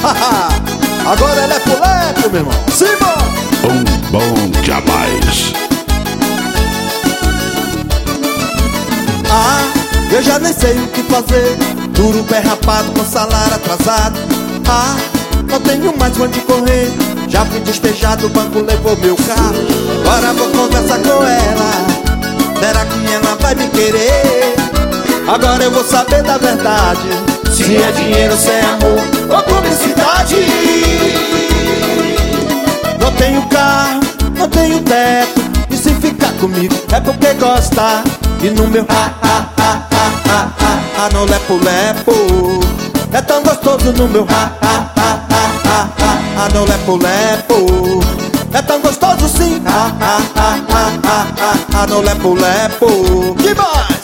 Agora ele é lepo, meu irmão. Simbora! Bom jamais. Ah, eu já nem sei o que fazer. Duro pé rapado com salário atrasado. Ah, não tenho mais onde correr. Já fui despejado, o banco levou meu carro. Agora vou conversar com ela. Será que ela vai me querer? Agora eu vou saber da verdade. Se é dinheiro, se é amor ou publicidade. Não tenho carro, não tenho teto. E se ficar comigo é porque gosta. E no meu no lepo-lepo é tão gostoso no meu no lepo-lepo é tão gostoso sim. No lepo-lepo. Que mais?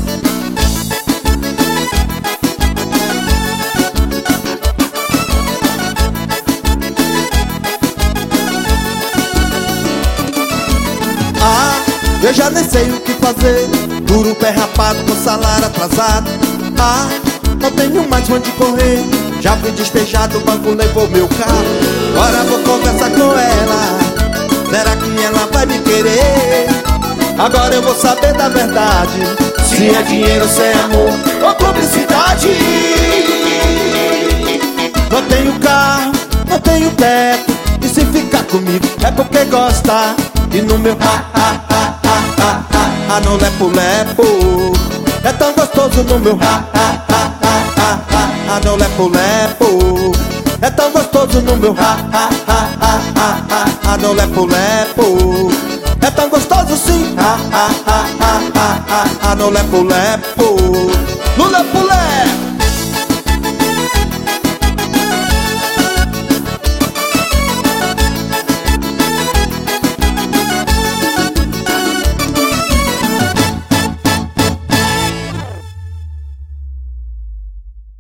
Ah, eu já nem sei o que fazer. Duro pé rapado com salário atrasado. Ah, não tenho mais onde correr. Já fui despejado, o banco levou meu carro. Agora vou conversar com ela. Será que ela vai me querer? Agora eu vou saber da verdade. Se é dinheiro, se é amor ou publicidade. Não tenho carro, não tenho teto. E se ficar comigo é porque gosta. E no meu no lepo-lepo é tão gostoso no meu no lepo-lepo é tão gostoso no meu no lepo-lepo é tão gostoso sim. No lepo-lepo